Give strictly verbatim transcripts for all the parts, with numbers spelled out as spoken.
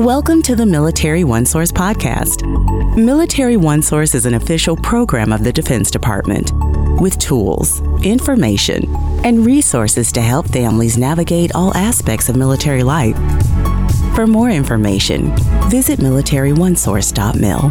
Welcome to the Military OneSource podcast. Military OneSource is an official program of the Defense Department with tools, information, and resources to help families navigate all aspects of military life. For more information, visit military one source dot mil.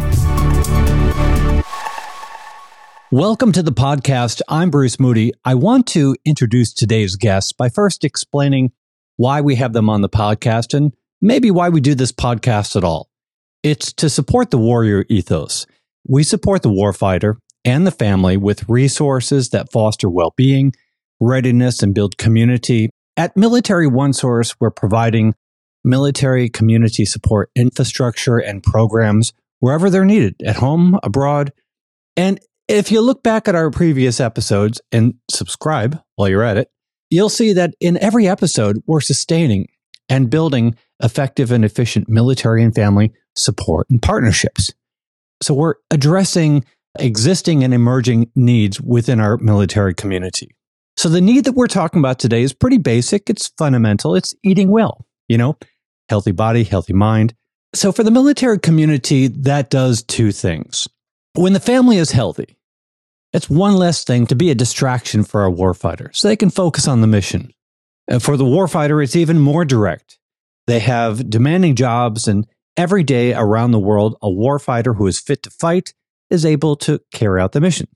Welcome to the podcast. I'm Bruce Moody. I want to introduce today's guests by first explaining why we have them on the podcast and maybe why we do this podcast at all. It's to support the warrior ethos. We support the warfighter and the family with resources that foster well-being, readiness, and build community. At Military OneSource, we're providing military community support infrastructure and programs wherever they're needed, at home, abroad. And if you look back at our previous episodes and subscribe while you're at it, you'll see that in every episode, we're sustaining and building effective and efficient military and family support and partnerships. So we're addressing existing and emerging needs within our military community. So the need that we're talking about today is pretty basic. It's fundamental. It's eating well, you know, healthy body, healthy mind. So for the military community, that does two things. When the family is healthy, it's one less thing to be a distraction for our warfighter, so they can focus on the mission. And for the warfighter, it's even more direct. They have demanding jobs, and every day around the world, a warfighter who is fit to fight is able to carry out the mission.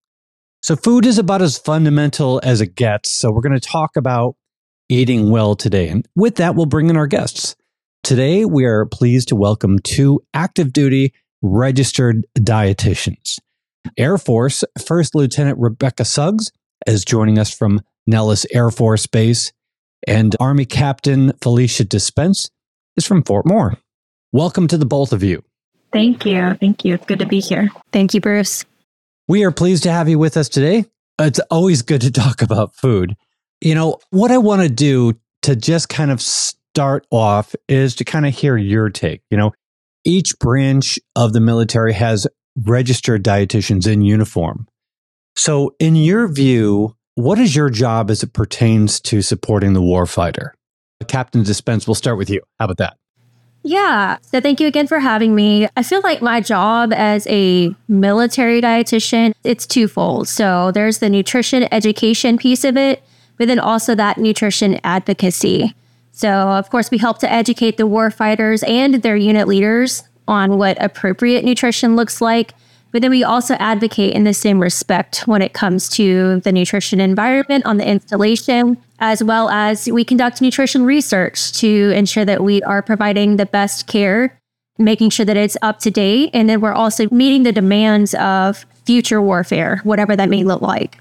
So food is about as fundamental as it gets, so we're going to talk about eating well today. And with that, we'll bring in our guests. Today, we are pleased to welcome two active duty registered dietitians. Air Force First Lieutenant Rebecca Suggs is joining us from Nellis Air Force Base, and Army Captain Felicia Dispense is from Fort Moore. Welcome to the both of you. Thank you. Thank you. It's good to be here. Thank you, Bruce. We are pleased to have you with us today. It's always good to talk about food. You know, what I want to do to just kind of start off is to kind of hear your take. You know, each branch of the military has registered dietitians in uniform. So in your view, what is your job as it pertains to supporting the warfighter? Captain Dispense, we'll start with you. How about that? Yeah. So thank you again for having me. I feel like my job as a military dietitian, it's twofold. So there's the nutrition education piece of it, but then also that nutrition advocacy. So of course, we help to educate the warfighters and their unit leaders on what appropriate nutrition looks like. But then we also advocate in the same respect when it comes to the nutrition environment on the installation, as well as we conduct nutrition research to ensure that we are providing the best care, making sure that it's up to date. And then we're also meeting the demands of future warfare, whatever that may look like.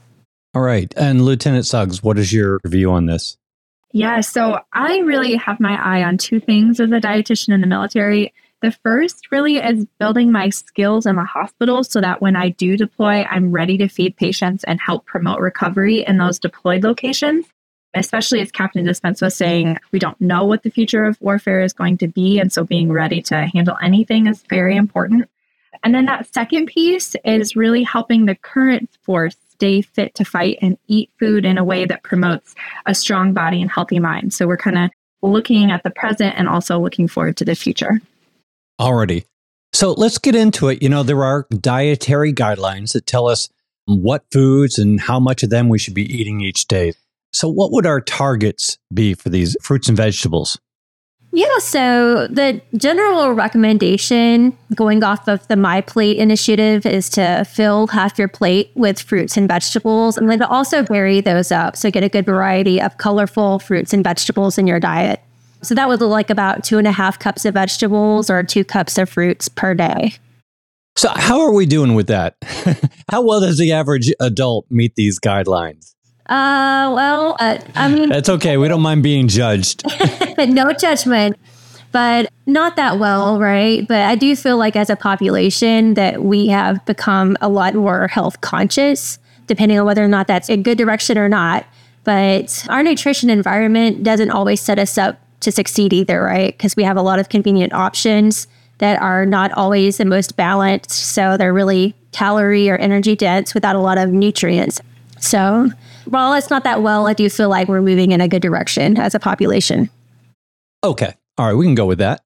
All right. And Lieutenant Suggs, what is your view on this? Yeah, so I really have my eye on two things as a dietitian in the military. The first really is building my skills in the hospital so that when I do deploy, I'm ready to feed patients and help promote recovery in those deployed locations. Especially as Captain Dispense was saying, we don't know what the future of warfare is going to be. And so being ready to handle anything is very important. And then that second piece is really helping the current force stay fit to fight and eat food in a way that promotes a strong body and healthy mind. So we're kind of looking at the present and also looking forward to the future. Alrighty. So let's get into it. You know, there are dietary guidelines that tell us what foods and how much of them we should be eating each day. So what would our targets be for these fruits and vegetables? Yeah, so the general recommendation going off of the My Plate initiative is to fill half your plate with fruits and vegetables, and then to also vary those up. So get a good variety of colorful fruits and vegetables in your diet. So that would look like about two and a half cups of vegetables or two cups of fruits per day. So how are we doing with that? How well does the average adult meet these guidelines? Uh, well, uh, I mean... That's okay. We don't mind being judged. No judgment, but not that well, right? But I do feel like as a population that we have become a lot more health conscious, depending on whether or not that's a good direction or not. But our nutrition environment doesn't always set us up to succeed either, right? Because we have a lot of convenient options that are not always the most balanced. So they're really calorie or energy dense without a lot of nutrients. So while it's not that well, I do feel like we're moving in a good direction as a population. Okay. All right. We can go with that.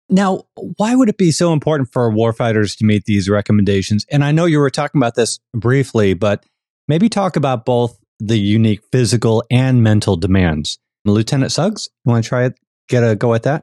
Now, why would it be so important for warfighters to meet these recommendations? And I know you were talking about this briefly, but maybe talk about both the unique physical and mental demands. Lieutenant Suggs, you want to try it? Get a go at that?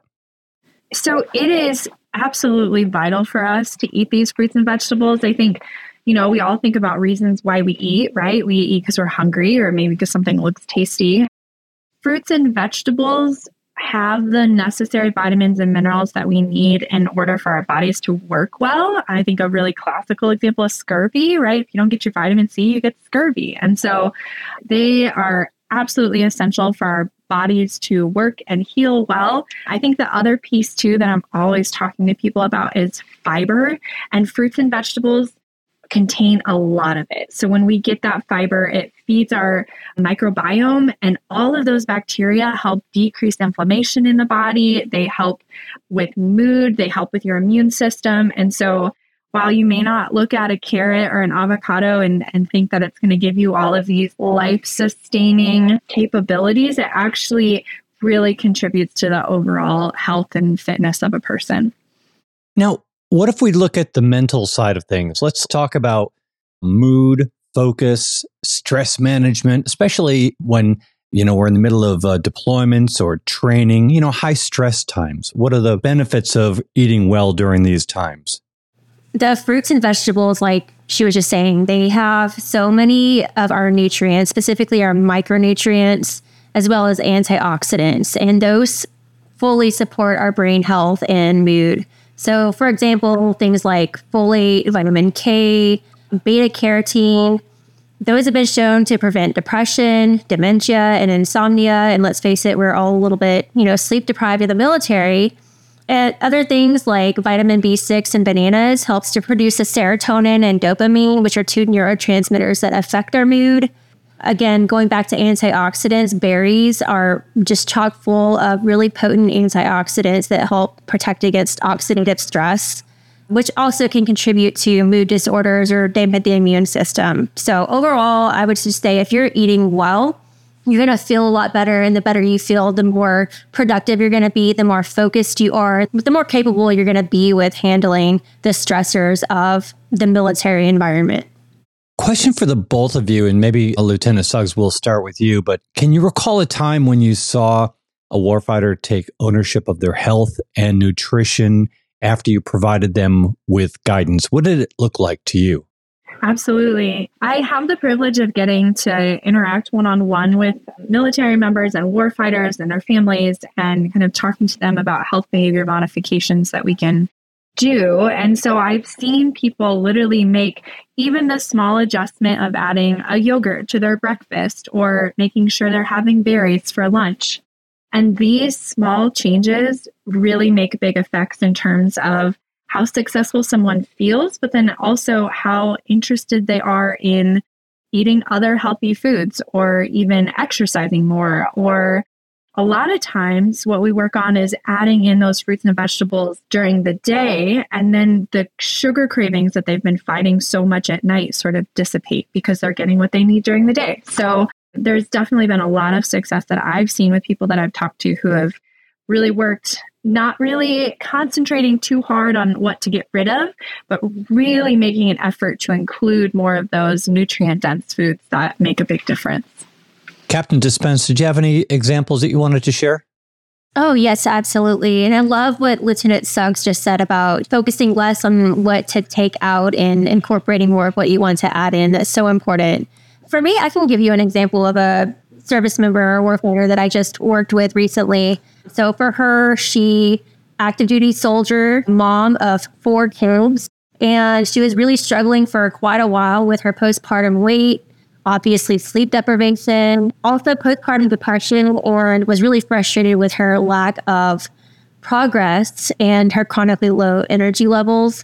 So it is absolutely vital for us to eat these fruits and vegetables. I think, you know, we all think about reasons why we eat, right? We eat because we're hungry or maybe because something looks tasty. Fruits and vegetables have the necessary vitamins and minerals that we need in order for our bodies to work well. I think a really classical example is scurvy, right? If you don't get your vitamin C, you get scurvy. And so they are absolutely essential for our bodies to work and heal well. I think the other piece too that I'm always talking to people about is fiber, and fruits and vegetables contain a lot of it. So when we get that fiber, it feeds our microbiome, and all of those bacteria help decrease inflammation in the body. They help with mood, they help with your immune system. And so while you may not look at a carrot or an avocado and, and think that it's going to give you all of these life-sustaining capabilities, it actually really contributes to the overall health and fitness of a person. Now, what if we look at the mental side of things? Let's talk about mood, focus, stress management, especially when, you know, we're in the middle of uh, deployments or training, you know, high stress times. What are the benefits of eating well during these times? The fruits and vegetables, like she was just saying, they have so many of our nutrients, specifically our micronutrients, as well as antioxidants, and those fully support our brain health and mood. So, for example, things like folate, vitamin K, beta carotene, those have been shown to prevent depression, dementia, and insomnia. And let's face it, we're all a little bit, you know, sleep deprived in the military. And other things like vitamin B six in bananas helps to produce a serotonin and dopamine, which are two neurotransmitters that affect our mood. Again, going back to antioxidants, berries are just chock full of really potent antioxidants that help protect against oxidative stress, which also can contribute to mood disorders or damage the immune system. So overall, I would just say if you're eating well, you're going to feel a lot better. And the better you feel, the more productive you're going to be, the more focused you are, the more capable you're going to be with handling the stressors of the military environment. Question for the both of you, and maybe uh, Lieutenant Suggs, we'll start with you, but can you recall a time when you saw a warfighter take ownership of their health and nutrition after you provided them with guidance? What did it look like to you? Absolutely. I have the privilege of getting to interact one-on-one with military members and warfighters and their families and kind of talking to them about health behavior modifications that we can do. And so I've seen people literally make even the small adjustment of adding a yogurt to their breakfast or making sure they're having berries for lunch. And these small changes really make big effects in terms of how successful someone feels, but then also how interested they are in eating other healthy foods or even exercising more. Or a lot of times what we work on is adding in those fruits and vegetables during the day, and then the sugar cravings that they've been fighting so much at night sort of dissipate because they're getting what they need during the day. So there's definitely been a lot of success that I've seen with people that I've talked to who have really worked, not really concentrating too hard on what to get rid of, but really making an effort to include more of those nutrient-dense foods that make a big difference. Captain Dispense, did you have any examples that you wanted to share? Oh, yes, absolutely. And I love what Lieutenant Suggs just said about focusing less on what to take out and incorporating more of what you want to add in. That's so important. For me, I can give you an example of a service member or warfighter that I just worked with recently. So for her, she active duty soldier, mom of four kids, and she was really struggling for quite a while with her postpartum weight, obviously sleep deprivation, also postpartum depression, and was really frustrated with her lack of progress and her chronically low energy levels.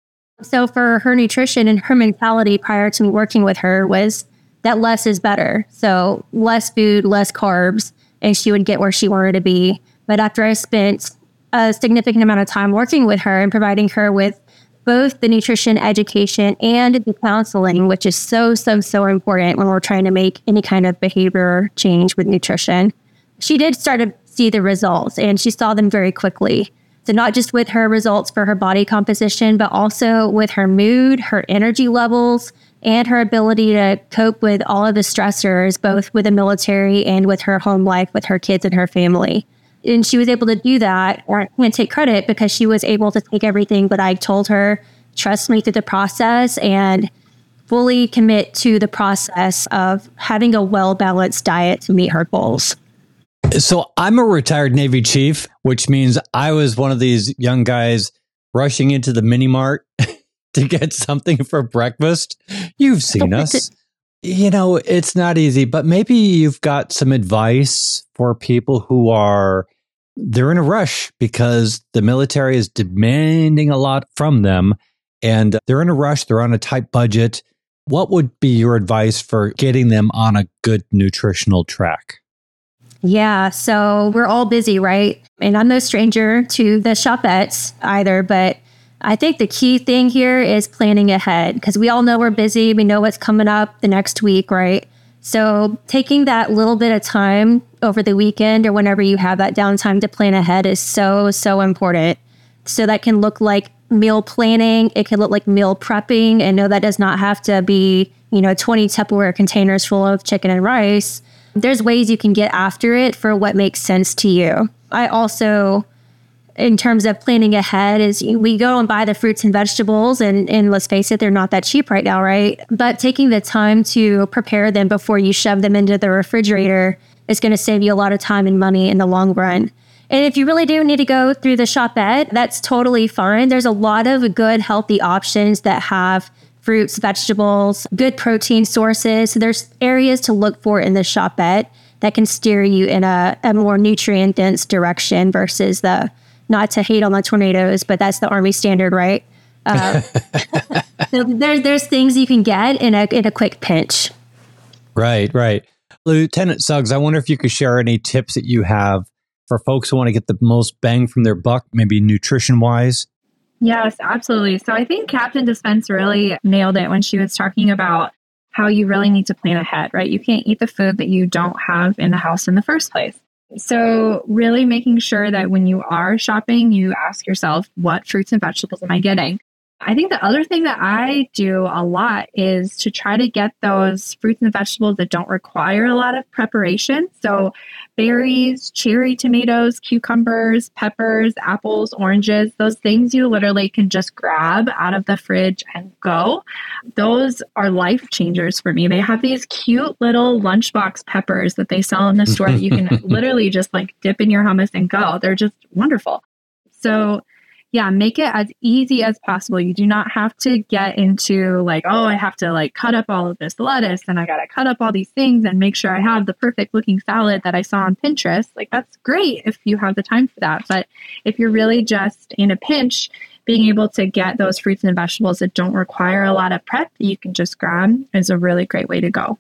So for her nutrition and her mentality prior to me working with her was that less is better. So less food, less carbs, and she would get where she wanted to be. But after I spent a significant amount of time working with her and providing her with both the nutrition education and the counseling, which is so, so, so important when we're trying to make any kind of behavior change with nutrition, she did start to see the results, and she saw them very quickly. So not just with her results for her body composition, but also with her mood, her energy levels, and her ability to cope with all of the stressors, both with the military and with her home life, with her kids and her family. And she was able to do that, or I can't take credit because she was able to take everything that I told her, trust me through the process, and fully commit to the process of having a well-balanced diet to meet her goals. So I'm a retired Navy chief, which means I was one of these young guys rushing into the mini mart to get something for breakfast. You've seen us. You know, it's not easy, but maybe you've got some advice for people who are, they're in a rush because the military is demanding a lot from them and they're in a rush. They're on a tight budget. What would be your advice for getting them on a good nutritional track? Yeah, so we're all busy, right? And I'm no stranger to the shopettes either, but I think the key thing here is planning ahead because we all know we're busy. We know what's coming up the next week, right? So taking that little bit of time over the weekend or whenever you have that downtime to plan ahead is so, so important. So that can look like meal planning. It can look like meal prepping. And no, that does not have to be, you know, twenty Tupperware containers full of chicken and rice. There's ways you can get after it for what makes sense to you. I also, in terms of planning ahead, is we go and buy the fruits and vegetables, and, and let's face it, they're not that cheap right now, right? But taking the time to prepare them before you shove them into the refrigerator is going to save you a lot of time and money in the long run. And if you really do need to go through the shopette, that's totally fine. There's a lot of good, healthy options that have fruits, vegetables, good protein sources. So there's areas to look for in the shopette that can steer you in a, a more nutrient-dense direction versus the, not to hate on the tornadoes, but that's the Army standard, right? Uh, so there's there's things you can get in a in a quick pinch. Right, right. Lieutenant Suggs, I wonder if you could share any tips that you have for folks who want to get the most bang from their buck, maybe nutrition-wise. Yes, absolutely. So I think Captain Dispense really nailed it when she was talking about how you really need to plan ahead, right? You can't eat the food that you don't have in the house in the first place. So really making sure that when you are shopping, you ask yourself, what fruits and vegetables am I getting? I think the other thing that I do a lot is to try to get those fruits and vegetables that don't require a lot of preparation. So berries, cherry tomatoes, cucumbers, peppers, apples, oranges, those things you literally can just grab out of the fridge and go. Those are life changers for me. They have these cute little lunchbox peppers that they sell in the store that you can literally just like dip in your hummus and go. They're just wonderful. So yeah, make it as easy as possible. You do not have to get into like, oh, I have to like cut up all of this lettuce and I got to cut up all these things and make sure I have the perfect looking salad that I saw on Pinterest. Like that's great if you have the time for that. But if you're really just in a pinch, being able to get those fruits and vegetables that don't require a lot of prep that you can just grab is a really great way to go.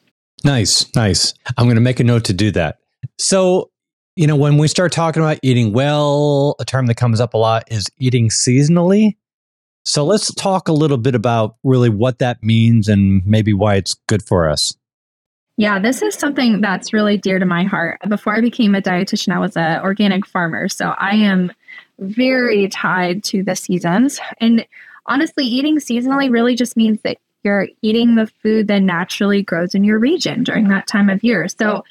Nice, nice. I'm going to make a note to do that. So, you know, when we start talking about eating well, a term that comes up a lot is eating seasonally. So let's talk a little bit about really what that means and maybe why it's good for us. Yeah, this is something that's really dear to my heart. Before I became a dietitian, I was an organic farmer. So I am very tied to the seasons. And honestly, eating seasonally really just means that you're eating the food that naturally grows in your region during that time of year. So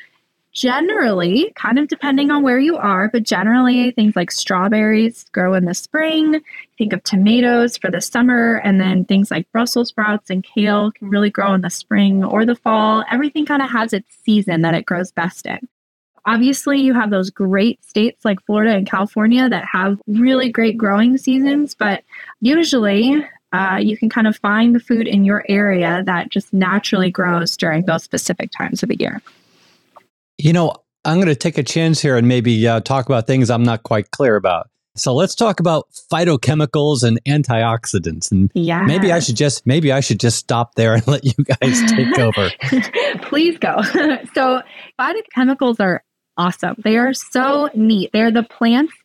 generally, kind of depending on where you are, but generally things like strawberries grow in the spring. Think of tomatoes for the summer, and then things like Brussels sprouts and kale can really grow in the spring or the fall. Everything kind of has its season that it grows best in. Obviously, you have those great states like Florida and California that have really great growing seasons, but usually uh, you can kind of find the food in your area that just naturally grows during those specific times of the year. You know, I'm going to take a chance here and maybe uh, talk about things I'm not quite clear about. So let's talk about phytochemicals and antioxidants. And yeah. maybe I should just maybe I should just stop there and let you guys take over. Please go. So phytochemicals are awesome. They are so neat. They're the plant's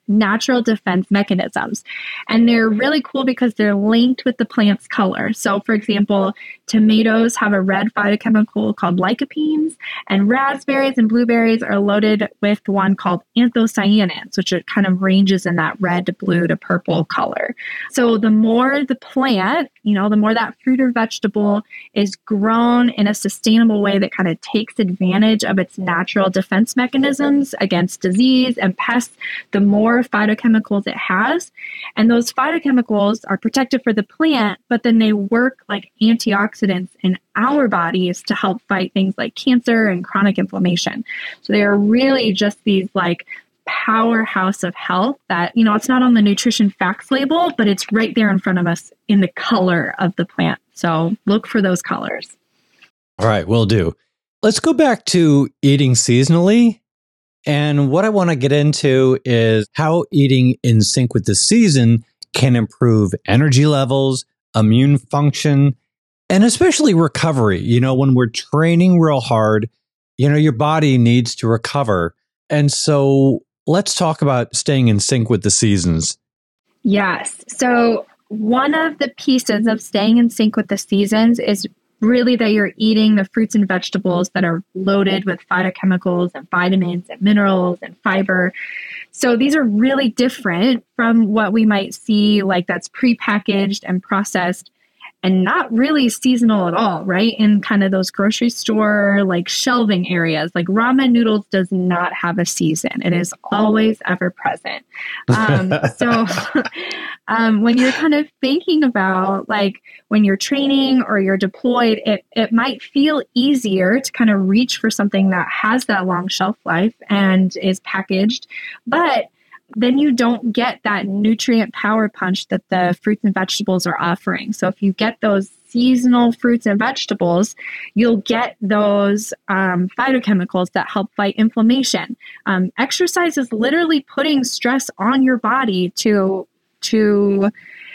natural defense mechanisms. And they're really cool because they're linked with the plant's color. So, for example, tomatoes have a red phytochemical called lycopenes, and raspberries and blueberries are loaded with one called anthocyanins, which it kind of ranges in that red, blue to purple color. So the more the plant, you know, the more that fruit or vegetable is grown in a sustainable way that kind of takes advantage of its natural defense mechanisms against disease and pests, the more phytochemicals it has. And those phytochemicals are protective for the plant, but then they work like antioxidants in our bodies to help fight things like cancer and chronic inflammation. So they are really just these like powerhouse of health that, you know, it's not on the nutrition facts label, but it's right there in front of us in the color of the plant. So look for those colors. All right, will do. Let's go back to eating seasonally. And what I want to get into is how eating in sync with the season can improve energy levels, immune function, and especially recovery. You know, when we're training real hard, you know, your body needs to recover. And so let's talk about staying in sync with the seasons. Yes. So one of the pieces of staying in sync with the seasons is really that you're eating the fruits and vegetables that are loaded with phytochemicals and vitamins and minerals and fiber. So these are really different from what we might see like that's prepackaged and processed and not really seasonal at all, right? In kind of those grocery store, like shelving areas, like ramen noodles does not have a season. It is always ever present. Um, so um, when you're kind of thinking about like when you're training or you're deployed, it, it might feel easier to kind of reach for something that has that long shelf life and is packaged, but then you don't get that nutrient power punch that the fruits and vegetables are offering. So if you get those seasonal fruits and vegetables, you'll get those um, phytochemicals that help fight inflammation. Um, exercise is literally putting stress on your body to to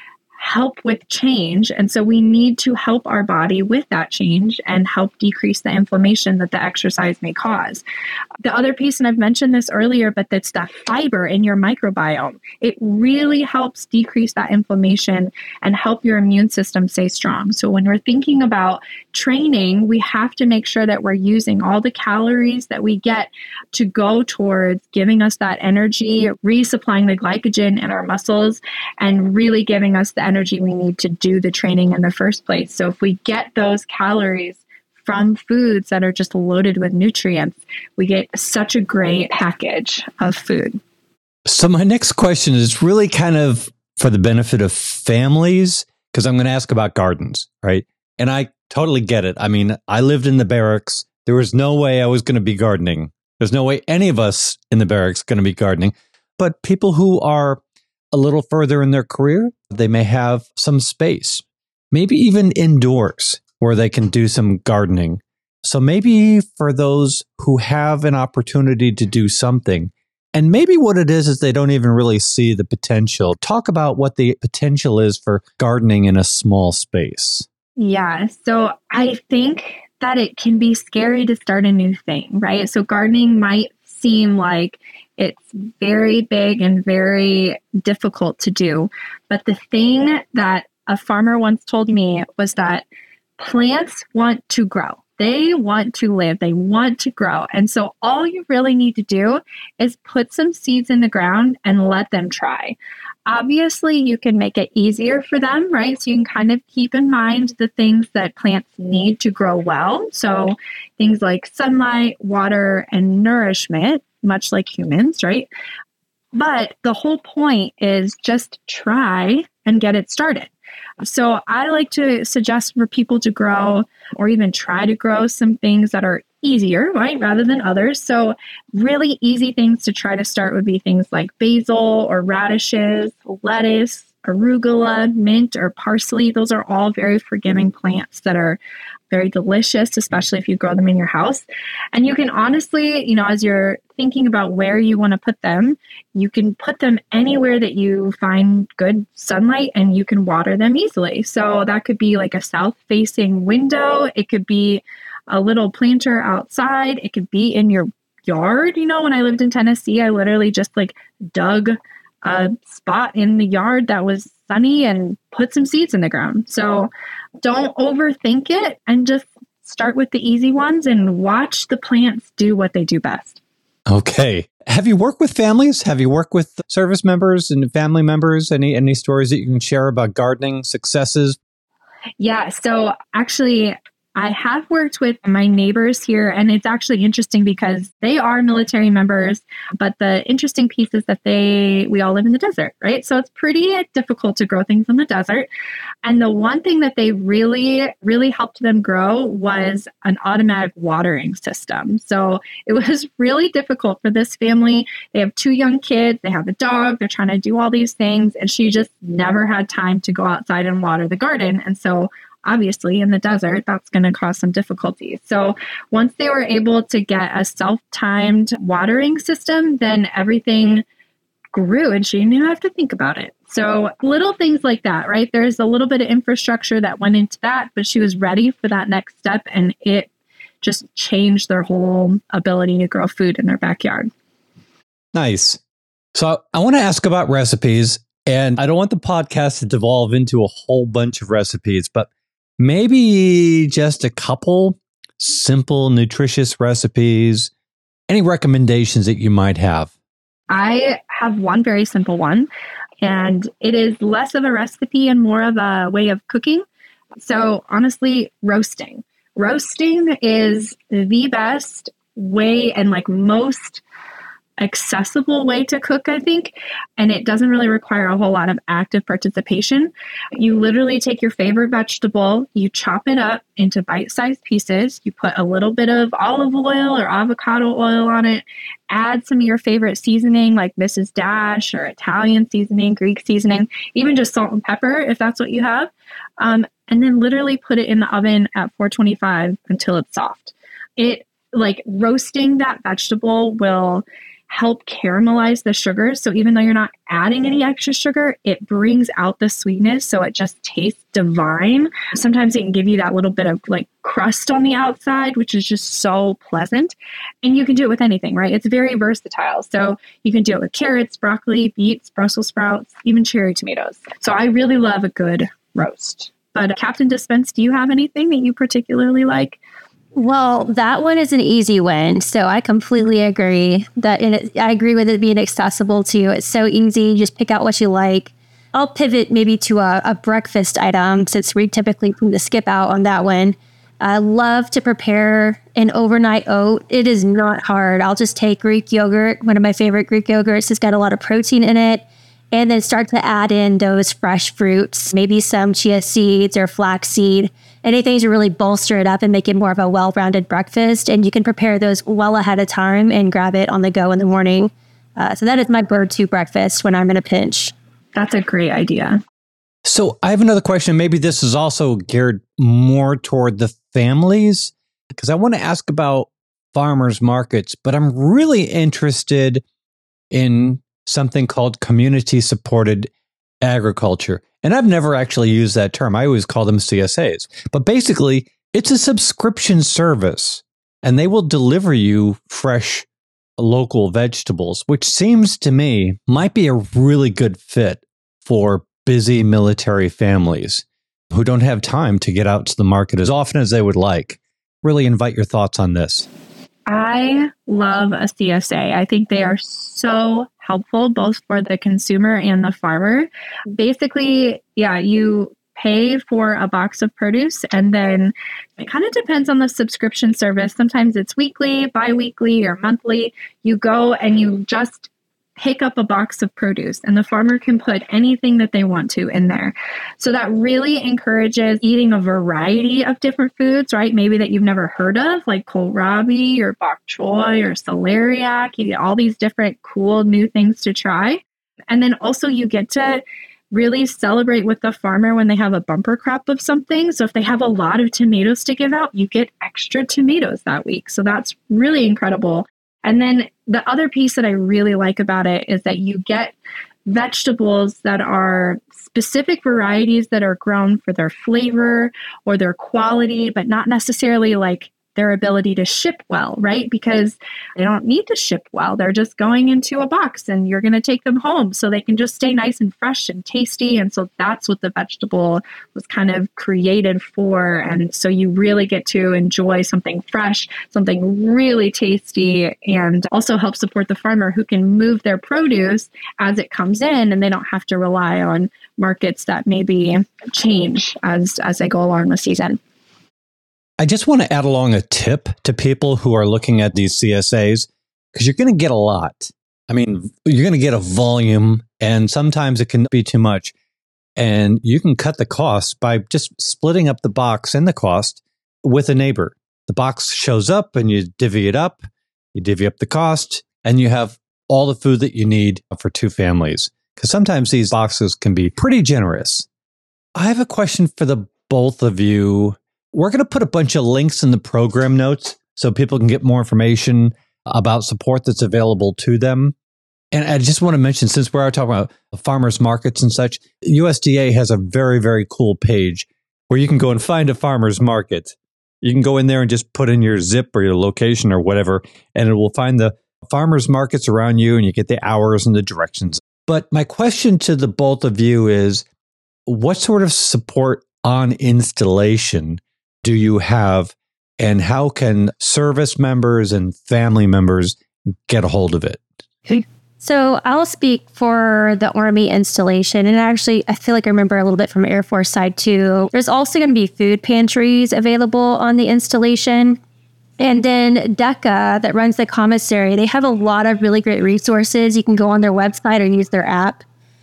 help with change. And so we need to help our body with that change and help decrease the inflammation that the exercise may cause. The other piece, and I've mentioned this earlier, but that's that fiber in your microbiome. It really helps decrease that inflammation and help your immune system stay strong. So when we're thinking about training, we have to make sure that we're using all the calories that we get to go towards giving us that energy, resupplying the glycogen in our muscles, and really giving us the energy we need to do the training in the first place. So if we get those calories from foods that are just loaded with nutrients, we get such a great package of food. So my next question is really kind of for the benefit of families, because I'm going to ask about gardens, right? And I totally get it. I mean, I lived in the barracks. There was no way I was going to be gardening. There's no way any of us in the barracks going to be gardening. But people who are a little further in their career, they may have some space, maybe even indoors where they can do some gardening. So maybe for those who have an opportunity to do something, and maybe what it is is they don't even really see the potential. Talk about what the potential is for gardening in a small space. Yeah. So I think that it can be scary to start a new thing, right? So gardening might seem like it's very big and very difficult to do. But the thing that a farmer once told me was that plants want to grow. They want to live. They want to grow. And so all you really need to do is put some seeds in the ground and let them try. Obviously, you can make it easier for them, right? So you can kind of keep in mind the things that plants need to grow well. So things like sunlight, water, and nourishment, much like humans, right? But the whole point is just try and get it started. So I like to suggest for people to grow or even try to grow some things that are easier, right, rather than others. So really easy things to try to start would be things like basil or radishes, lettuce, arugula, mint, or parsley. Those are all very forgiving plants that are very delicious, especially if you grow them in your house. And you can honestly, you know, as you're thinking about where you want to put them, you can put them anywhere that you find good sunlight and you can water them easily. So that could be like a south-facing window. It could be a little planter outside. It could be in your yard. You know, when I lived in Tennessee, I literally just like dug a spot in the yard that was sunny and put some seeds in the ground. So don't overthink it and just start with the easy ones and watch the plants do what they do best. Okay. Have you worked with families? Have you worked with service members and family members? Any any stories that you can share about gardening successes? Yeah. So actually, I have worked with my neighbors here, and it's actually interesting because they are military members, but the interesting piece is that they, we all live in the desert, right? So it's pretty difficult to grow things in the desert. And the one thing that they really, really helped them grow was an automatic watering system. So it was really difficult for this family. They have two young kids, they have a dog, they're trying to do all these things, and she just never had time to go outside and water the garden. And so obviously, in the desert, that's going to cause some difficulties. So once they were able to get a self-timed watering system, then everything grew and she didn't even have to think about it. So little things like that, right? There's a little bit of infrastructure that went into that, but she was ready for that next step, and it just changed their whole ability to grow food in their backyard. Nice. So I want to ask about recipes, and I don't want the podcast to devolve into a whole bunch of recipes, but maybe just a couple simple, nutritious recipes. Any recommendations that you might have? I have one very simple one, and it is less of a recipe and more of a way of cooking. So honestly, roasting. Roasting is the best way and like most accessible way to cook, I think. And it doesn't really require a whole lot of active participation. You literally take your favorite vegetable, you chop it up into bite-sized pieces, you put a little bit of olive oil or avocado oil on it, add some of your favorite seasoning like Missus Dash or Italian seasoning, Greek seasoning, even just salt and pepper if that's what you have. Um, and then literally put it in the oven at four twenty-five until it's soft. It like roasting that vegetable will help caramelize the sugar. So even though you're not adding any extra sugar, it brings out the sweetness. So it just tastes divine. Sometimes it can give you that little bit of like crust on the outside, which is just so pleasant. And you can do it with anything, right? It's very versatile. So you can do it with carrots, broccoli, beets, Brussels sprouts, even cherry tomatoes. So I really love a good roast. But Captain Dispense, do you have anything that you particularly like? Well, that one is an easy win. So I completely agree that in it, I agree with it being accessible too. It's so easy. Just pick out what you like. I'll pivot maybe to a, a breakfast item since we typically tend to skip out on that one. I love to prepare an overnight oat. It is not hard. I'll just take Greek yogurt, one of my favorite Greek yogurts. It's got a lot of protein in it. And then start to add in those fresh fruits, maybe some chia seeds or flaxseed, anything to really bolster it up and make it more of a well-rounded breakfast. And you can prepare those well ahead of time and grab it on the go in the morning. Uh, so that is my bird two breakfast when I'm in a pinch. That's a great idea. So I have another question. Maybe this is also geared more toward the families, because I want to ask about farmers markets, but I'm really interested in something called community supported agriculture. And I've never actually used that term. I always call them C S As. But basically, it's a subscription service, and they will deliver you fresh local vegetables, which seems to me might be a really good fit for busy military families who don't have time to get out to the market as often as they would like. Really invite your thoughts on this. I love a C S A. I think they are so helpful both for the consumer and the farmer. Basically, yeah, you pay for a box of produce, and then it kind of depends on the subscription service. Sometimes it's weekly, bi-weekly, or monthly. You go and you just pick up a box of produce, and the farmer can put anything that they want to in there. So that really encourages eating a variety of different foods, right? Maybe that you've never heard of, like kohlrabi or bok choy or celeriac. You get all these different cool new things to try. And then also you get to really celebrate with the farmer when they have a bumper crop of something. So if they have a lot of tomatoes to give out, you get extra tomatoes that week. So that's really incredible. And then the other piece that I really like about it is that you get vegetables that are specific varieties that are grown for their flavor or their quality, but not necessarily like their ability to ship well, right? Because they don't need to ship well. They're just going into a box and you're going to take them home so they can just stay nice and fresh and tasty. And so that's what the vegetable was kind of created for. And so you really get to enjoy something fresh, something really tasty, and also help support the farmer who can move their produce as it comes in, and they don't have to rely on markets that maybe change as, as they go along the season. I just want to add along a tip to people who are looking at these C S As, because you're going to get a lot. I mean, you're going to get a volume, and sometimes it can be too much. And you can cut the cost by just splitting up the box and the cost with a neighbor. The box shows up and you divvy it up, you divvy up the cost, and you have all the food that you need for two families. Because sometimes these boxes can be pretty generous. I have a question for the both of you. We're going to put a bunch of links in the program notes so people can get more information about support that's available to them. And I just want to mention, since we're talking about farmers markets and such, U S D A has a very, very cool page where you can go and find a farmer's market. You can go in there and just put in your zip or your location or whatever, and it will find the farmers markets around you, and you get the hours and the directions. But my question to the both of you is, what sort of support on installation do you have, and how can service members and family members get a hold of it? So I'll speak for the Army installation. And actually, I feel like I remember a little bit from Air Force side too. There's also going to be food pantries available on the installation. And then DECA, that runs the commissary, they have a lot of really great resources. You can go on their website or use their app.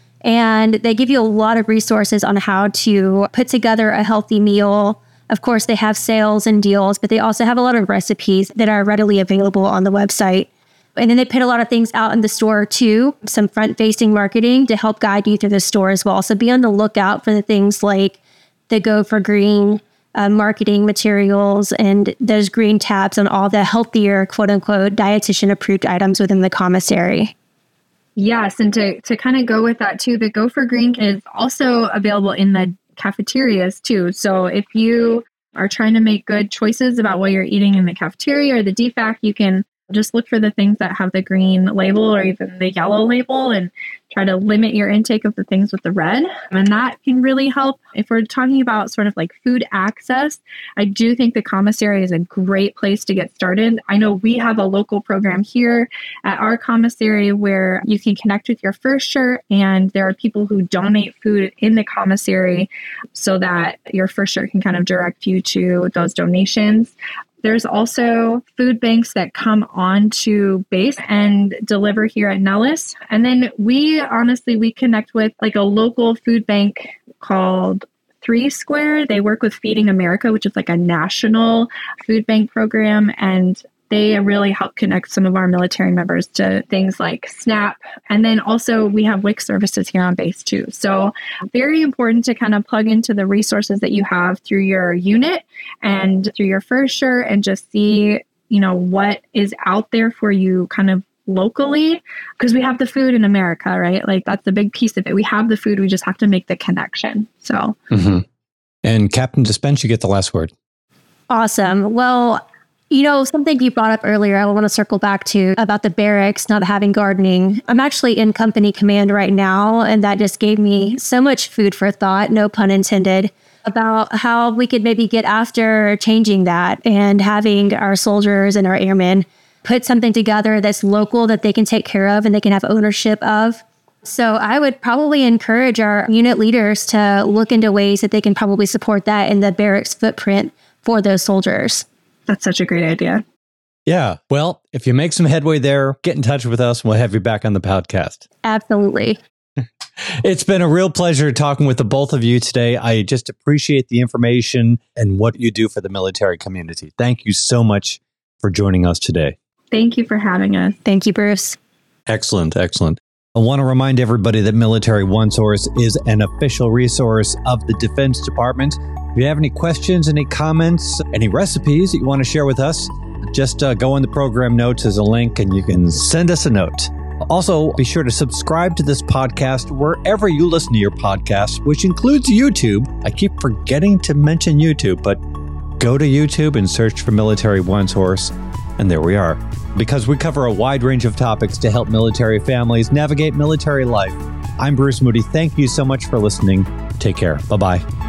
And they give you a lot of resources on how to put together a healthy meal. Of course, they have sales and deals, but they also have a lot of recipes that are readily available on the website. And then they put a lot of things out in the store too, some front-facing marketing to help guide you through the store as well. So be on the lookout for the things like the Go for Green uh, marketing materials and those green tabs on all the healthier, quote-unquote, dietitian-approved items within the commissary. Yes, and to, to kind of go with that too, the Go for Green is also available in the cafeterias too. So if you are trying to make good choices about what you're eating in the cafeteria or the D FAC, you can just look for the things that have the green label or even the yellow label and try to limit your intake of the things with the red. And that can really help. If we're talking about sort of like food access, I do think the commissary is a great place to get started. I know we have a local program here at our commissary where you can connect with your FirstSure, and there are people who donate food in the commissary so that your FirstSure can kind of direct you to those donations. There's also food banks that come on to base and deliver here at Nellis. And then we honestly, we connect with like a local food bank called Three Square. They work with Feeding America, which is like a national food bank program. And they really help connect some of our military members to things like SNAP. And then also we have W I C services here on base too. So very important to kind of plug into the resources that you have through your unit and through your FirstSure and just see, you know, what is out there for you kind of locally, because we have the food in America, right? Like that's the big piece of it. We have the food. We just have to make the connection. So. Mm-hmm. And Captain Dispense, you get the last word. Awesome. Well, you know, something you brought up earlier, I want to circle back to about the barracks not having gardening. I'm actually in company command right now, and that just gave me so much food for thought, no pun intended, about how we could maybe get after changing that and having our soldiers and our airmen put something together that's local that they can take care of and they can have ownership of. So I would probably encourage our unit leaders to look into ways that they can probably support that in the barracks footprint for those soldiers. That's such a great idea. Yeah. Well, if you make some headway there, get in touch with us and we'll have you back on the podcast. Absolutely. It's been a real pleasure talking with the both of you today. I just appreciate the information and what you do for the military community. Thank you so much for joining us today. Thank you for having us. Thank you, Bruce. Excellent. Excellent. I want to remind everybody that Military OneSource is an official resource of the Defense Department. If you have any questions, any comments, any recipes that you want to share with us, just uh, go in the program notes as a link and you can send us a note. Also, be sure to subscribe to this podcast wherever you listen to your podcasts, which includes YouTube. I keep forgetting to mention YouTube, but Go to YouTube and search for Military One Source, and there we are. Because we cover a wide range of topics to help military families navigate military life. I'm Bruce Moody. Thank you so much for listening. Take care. Bye-bye.